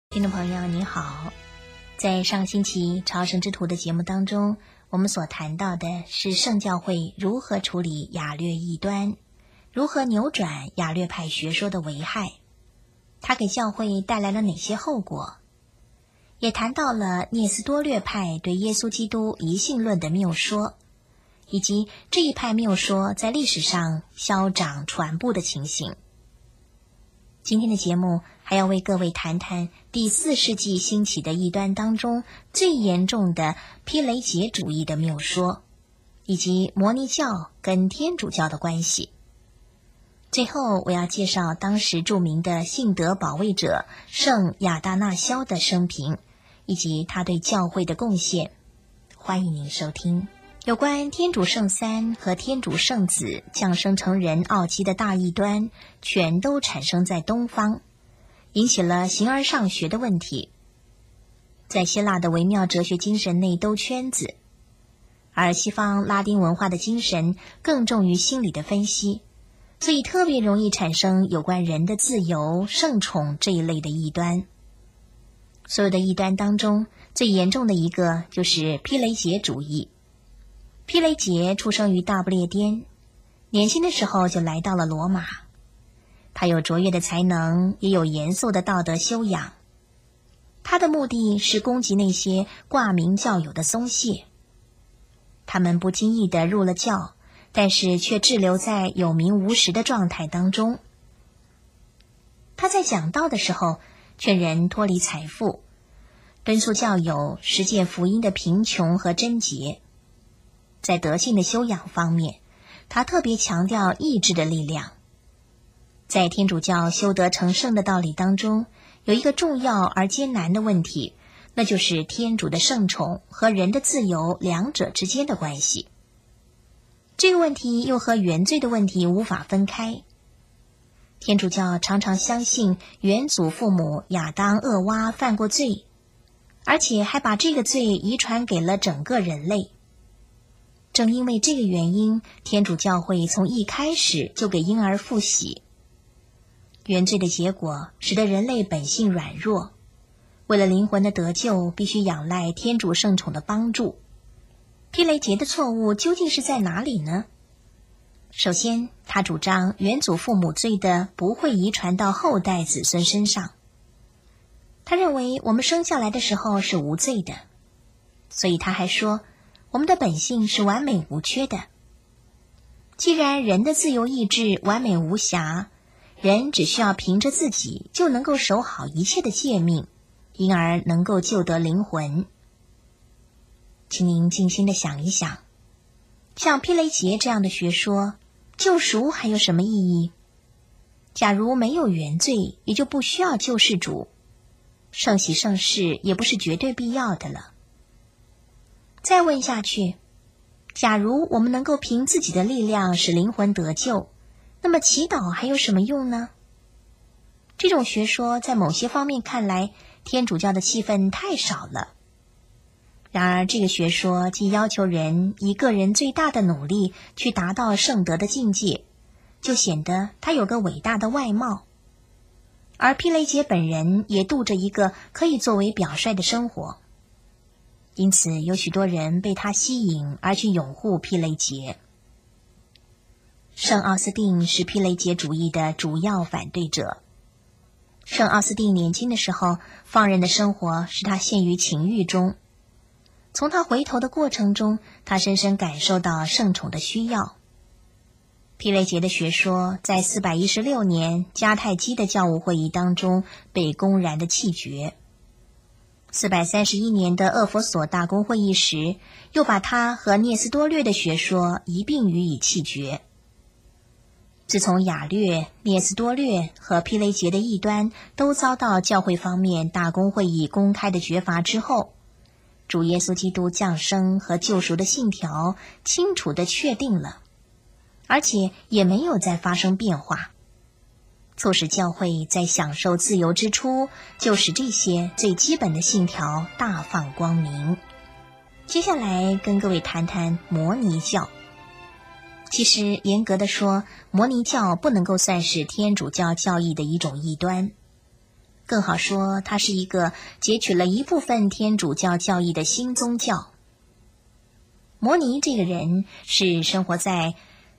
听众朋友你好，在上星期朝圣之途的节目当中，我们所谈到的是圣教会如何处理雅略异端，如何扭转雅略派学说的危害，它给教会带来了哪些后果，也谈到了聂斯多略派对耶稣基督一性论的谬说，以及这一派谬说在历史上嚣张传播的情形。今天的节目还要为各位谈谈第4世纪兴起的异端当中最严重的披雷节主义的谬说，以及摩尼教跟天主教的关系。最后我要介绍当时著名的信德保卫者圣亚达纳肖的生平，以及他对教会的贡献。欢迎您收听有关天主圣三和天主圣子降生成人奥基的大异端，全都产生在东方，引起了形而上学的问题，在希腊的微妙哲学精神内兜圈子，而西方拉丁文化的精神更重于心理的分析，所以特别容易产生有关人的自由、圣宠这一类的异端。所有的异端当中，最严重的一个就是披雷节主义。披雷节出生于大不列颠，年轻的时候就来到了罗马。他有卓越的才能，也有严肃的道德修养。他的目的是攻击那些挂名教友的松懈。他们不经意地入了教，但是却滞留在有名无实的状态当中。他在讲道的时候，劝人脱离财富，敦促教友实践福音的贫穷和贞洁。在德性的修养方面，他特别强调意志的力量。在天主教修德成圣的道理当中，有一个重要而艰难的问题，那就是天主的圣宠和人的自由两者之间的关系。这个问题又和原罪的问题无法分开。天主教常常相信原祖父母亚当、厄娃犯过罪，而且还把这个罪遗传给了整个人类。正因为这个原因，天主教会从一开始就给婴儿父洗。原罪的结果使得人类本性软弱，为了灵魂的得救，必须仰赖天主圣宠的帮助。披雷节的错误究竟是在哪里呢？首先，他主张原祖父母罪的不会遗传到后代子孙身上。他认为我们生下来的时候是无罪的，所以他还说我们的本性是完美无缺的。既然人的自由意志完美无瑕，人只需要凭着自己就能够守好一切的诫命，因而能够救得灵魂。请您静心地想一想，像披雷节这样的学说，救赎还有什么意义？假如没有原罪，也就不需要救世主，圣洗圣事也不是绝对必要的了。再问下去，假如我们能够凭自己的力量使灵魂得救，那么祈祷还有什么用呢？这种学说在某些方面看来，天主教的气氛太少了。然而这个学说既要求人以个人最大的努力去达到圣德的境界，就显得他有个伟大的外貌。而披雷节本人也度着一个可以作为表率的生活。因此有许多人被他吸引而去拥护披雷节。圣奥斯定是披雷节主义的主要反对者。圣奥斯定年轻的时候，放任的生活使他陷于情欲中。从他回头的过程中，他深深感受到圣宠的需要。披雷节的学说在416年迦太基的教务会议当中被公然的弃绝。431年的厄弗所大公会议时，又把他和聂斯多略的学说一并予以弃绝。自从雅略、聂斯多略和披雷节的异端都遭到教会方面大公会议公开的绝罚之后，主耶稣基督降生和救赎的信条清楚地确定了，而且也没有再发生变化。促使教会在享受自由之初，就使这些最基本的信条大放光明。接下来跟各位谈谈摩尼教。其实严格的说，摩尼教不能够算是天主教教义的一种异端。 更好说它是一个截取了一部分天主教教义的新宗教。摩尼这个人是生活在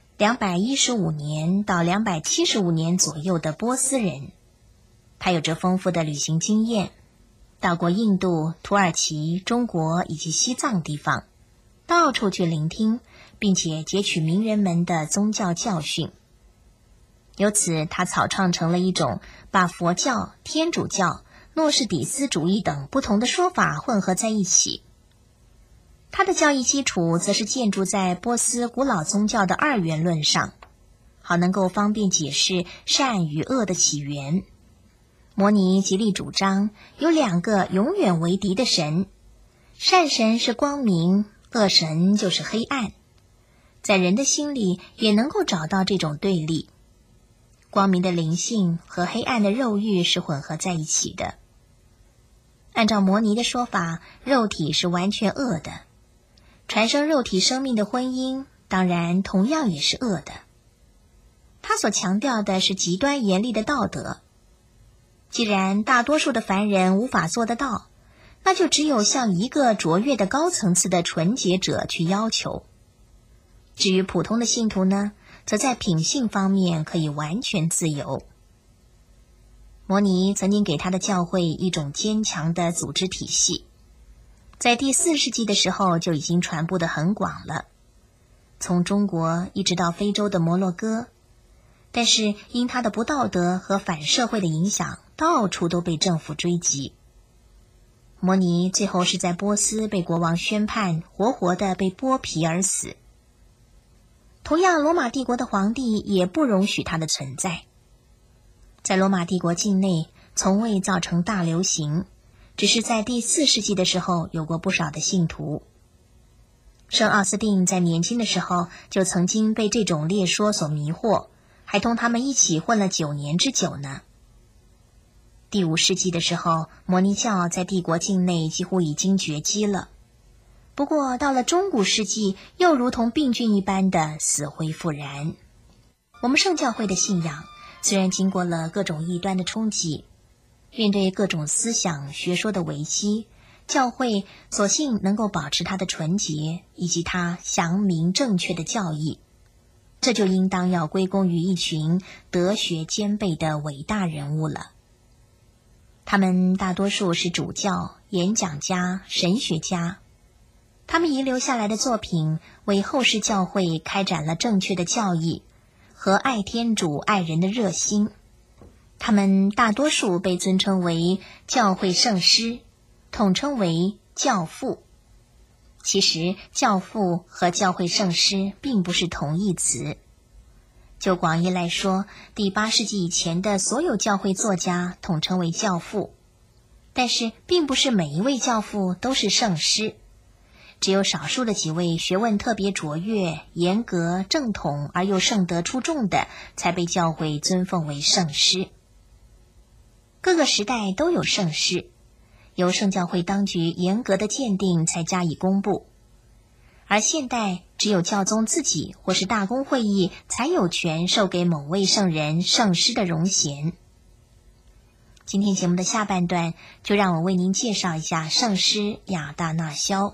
215年到275年左右的波斯人，他有着丰富的旅行经验，到过印度、土耳其、中国以及西藏地方，到处去聆听，并且截取名人们的宗教教训。由此他草创成了一种把佛教、天主教、诺士底斯主义等不同的说法混合在一起。他的教义基础则是建筑在波斯古老宗教的二元论上，好能够方便解释善与恶的起源。摩尼极力主张有2个永远为敌的神，善神是光明，恶神就是黑暗。在人的心里也能够找到这种对立，光明的灵性和黑暗的肉欲是混合在一起的。按照摩尼的说法，肉体是完全恶的，传生肉体生命的婚姻当然同样也是恶的。他所强调的是极端严厉的道德。既然大多数的凡人无法做得到，那就只有向一个卓越的高层次的纯洁者去要求。至于普通的信徒呢，则在品性方面可以完全自由。摩尼曾经给他的教会一种坚强的组织体系，在第4世纪的时候就已经传播得很广了，从中国一直到非洲的摩洛哥。但是因他的不道德和反社会的影响，到处都被政府追击。摩尼最后是在波斯被国王宣判，活活的被剥皮而死。同样，罗马帝国的皇帝也不容许他的存在。在罗马帝国境内从未造成大流行，只是在第4世纪的时候有过不少的信徒。圣奥斯定在年轻的时候就曾经被这种猎说所迷惑，还同他们一起混了9年之久呢。第5世纪的时候，摩尼教在帝国境内几乎已经绝迹了。不过到了中古世纪，又如同病菌一般的死灰复燃。我们圣教会的信仰虽然经过了各种异端的冲击，面对各种思想学说的危机，教会所幸能够保持它的纯洁以及它详明正确的教义，这就应当要归功于一群德学兼备的伟大人物了。他们大多数是主教、演讲家、神学家，他们遗留下来的作品为后世教会开展了正确的教义和爱天主爱人的热心。他们大多数被尊称为教会圣师，统称为教父。其实教父和教会圣师并不是同义词。就广义来说，第8世纪以前的所有教会作家统称为教父，但是并不是每一位教父都是圣师，只有少数的几位学问特别卓越、严格、正统而又圣德出众的，才被教会尊奉为圣师。各个时代都有圣师，由圣教会当局严格的鉴定才加以公布，而现代只有教宗自己或是大公会议才有权授给某位圣人圣师的荣衔。今天节目的下半段，就让我为您介绍一下圣师亚大纳肖。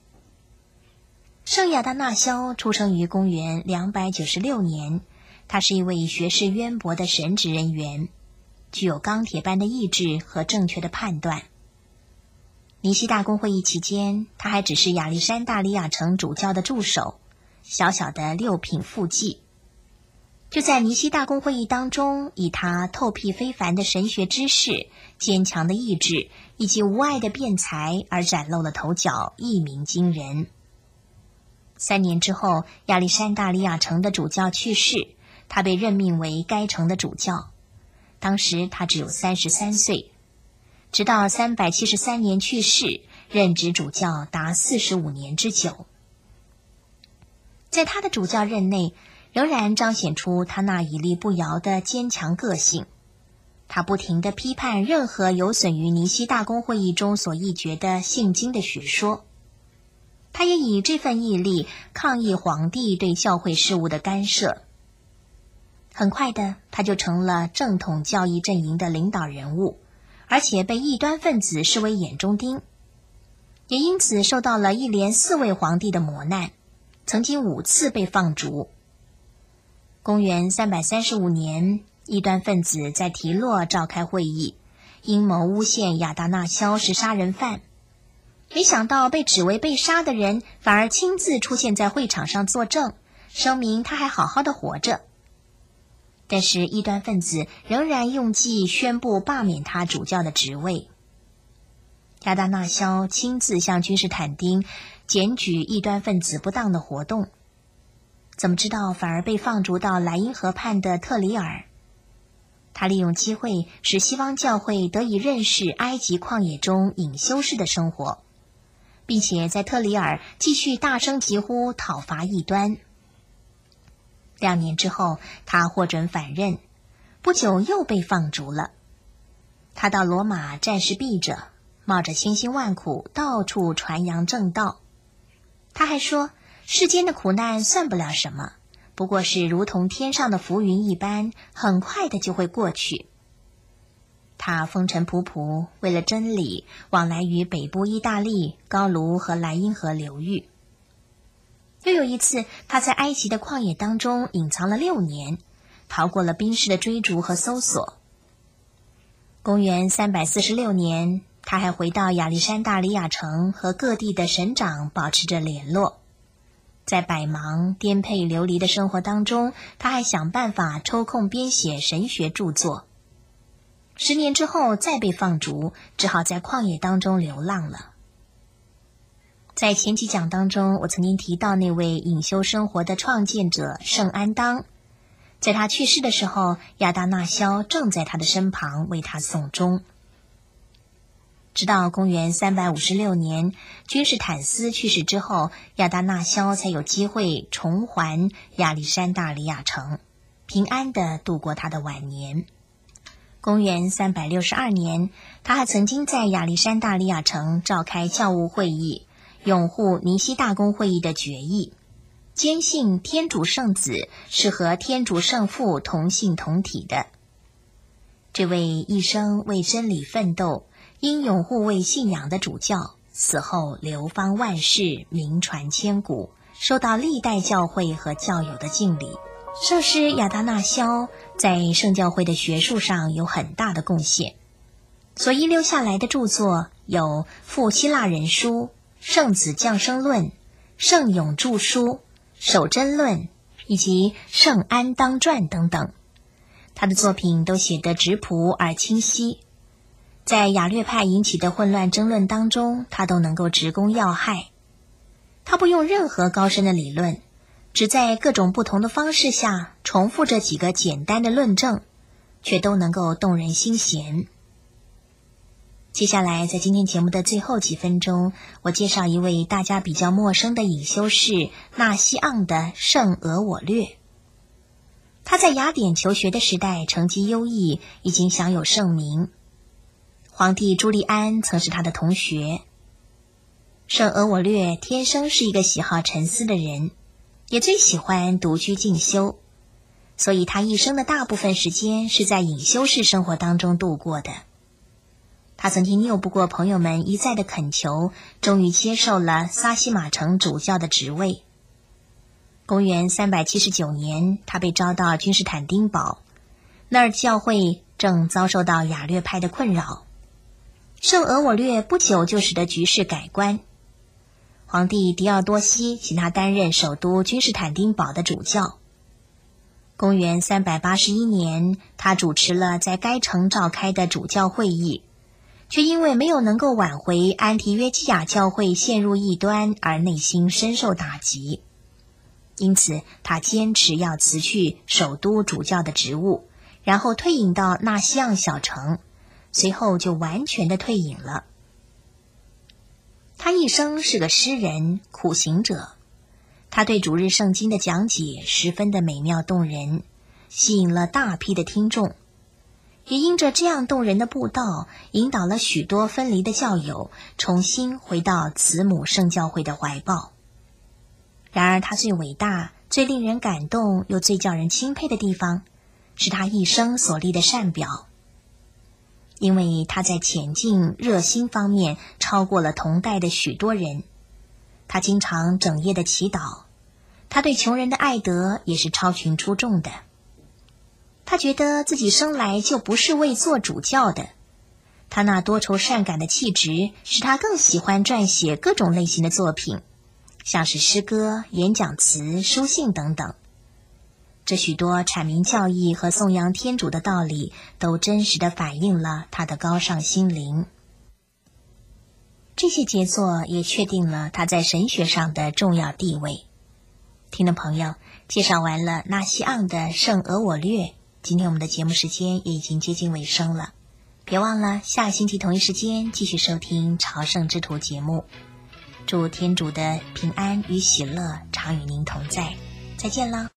圣亚大纳肖出生于公元296年，他是一位学识渊博的神职人员，具有钢铁般的意志和正确的判断。尼西大公会议期间，他还只是亚历山大里亚城主教的助手，小小的6品副祭。就在尼西大公会议当中，以他透辟非凡的神学知识、坚强的意志以及无碍的辩才而崭露了头角，一鸣惊人。3年之后，亚历山大里亚城的主教去世，他被任命为该城的主教。当时他只有33岁。直到373年去世，任职主教达45年之久。在他的主教任内，仍然彰显出他那屹立不摇的坚强个性。他不停地批判任何有损于尼西大公会议中所议决的信经的学说。他也以这份毅力抗议皇帝对教会事务的干涉。很快的，他就成了正统教义阵营的领导人物， 而且被异端分子视为眼中钉，也因此受到了一连4位皇帝的磨难，曾经5次被放逐。公元335年，异端分子在提洛召开会议，阴谋诬陷亚达纳萧是杀人犯。没想到被指为被杀的人反而亲自出现在会场上作证，声明他还好好的活着。但是异端分子仍然用计宣布罢免他主教的职位。亚达纳萧亲自向君士坦丁检举异端分子不当的活动，怎么知道反而被放逐到莱茵河畔的特里尔。他利用机会使西方教会得以认识埃及旷野中隐修士的生活，并且在特里尔继续大声疾呼讨伐异端。2年之后，他获准返任，不久又被放逐了。他到罗马战事避着，冒着千辛万苦到处传扬正道。他还说，世间的苦难算不了什么，不过是如同天上的浮云一般，很快的就会过去。他风尘仆仆，为了真理，往来于北部意大利、高卢和莱茵河流域。又有一次，他在埃及的旷野当中隐藏了6年，逃过了兵士的追逐和搜索。公元346年，他还回到亚历山大里亚城，和各地的省长保持着联络。在百忙颠沛流离的生活当中，他还想办法抽空编写神学著作。10年之后再被放逐，只好在旷野当中流浪了。在前几讲当中，我曾经提到那位隐修生活的创建者圣安当，在他去世的时候，亚达纳萧正在他的身旁为他送终。直到公元356年，君士坦斯去世之后，亚达纳萧才有机会重还亚历山大里亚城，平安地度过他的晚年。公元362年，他还曾经在亚历山大里亚城召开教务会议，拥护尼西大公会议的决议，坚信天主圣子是和天主圣父同性同体的。这位一生为真理奋斗，因拥护为信仰的主教，死后流芳万世，名传千古，受到历代教会和教友的敬礼。圣师亚达纳萧在圣教会的学术上有很大的贡献，所遗留下来的著作有《复希腊人书》、《圣子降生论》、《圣咏著书》、《守真论》以及《圣安当传》等等。他的作品都写得质朴而清晰，在雅略派引起的混乱争论当中，他都能够直攻要害。他不用任何高深的理论，只在各种不同的方式下重复着几个简单的论证，却都能够动人心弦。接下来在今天节目的最后几分钟，我介绍一位大家比较陌生的隐修士纳西昂的圣俄我略。他在雅典求学的时代成绩优异，已经享有盛名。皇帝朱利安曾是他的同学。圣俄我略天生是一个喜好沉思的人，也最喜欢独居静修，所以他一生的大部分时间是在隐修士生活当中度过的。他曾经拗不过朋友们一再的恳求，终于接受了撒西马城主教的职位。公元379年，他被招到君士坦丁堡，那儿教会正遭受到雅略派的困扰。圣俄我略不久就使得局势改观，皇帝狄奥多西请他担任首都君士坦丁堡的主教。公元381年，他主持了在该城召开的主教会议，却因为没有能够挽回安提约基亚教会陷入异端而内心深受打击。因此他坚持要辞去首都主教的职务，然后退隐到纳西昂小城，随后就完全的退隐了。他一生是个诗人、苦行者，他对主日圣经的讲解十分的美妙动人，吸引了大批的听众，也因着这样动人的布道，引导了许多分离的教友重新回到慈母圣教会的怀抱。然而他最伟大、最令人感动又最叫人钦佩的地方，是他一生所立的善表。 因为他在虔敬热心方面超过了同代的许多人。他经常整夜的祈祷，他对穷人的爱德也是超群出众的。他觉得自己生来就不是为做主教的，他那多愁善感的气质使他更喜欢撰写各种类型的作品，像是诗歌、演讲词、书信等等。这许多阐明教义和颂扬天主的道理，都真实地反映了他的高尚心灵。这些杰作也确定了他在神学上的重要地位。听众朋友，介绍完了纳西昂的《圣俄我略》，今天我们的节目时间也已经接近尾声了。别忘了下个星期同一时间继续收听朝圣之途节目。祝天主的平安与喜乐常与您同在，再见啦。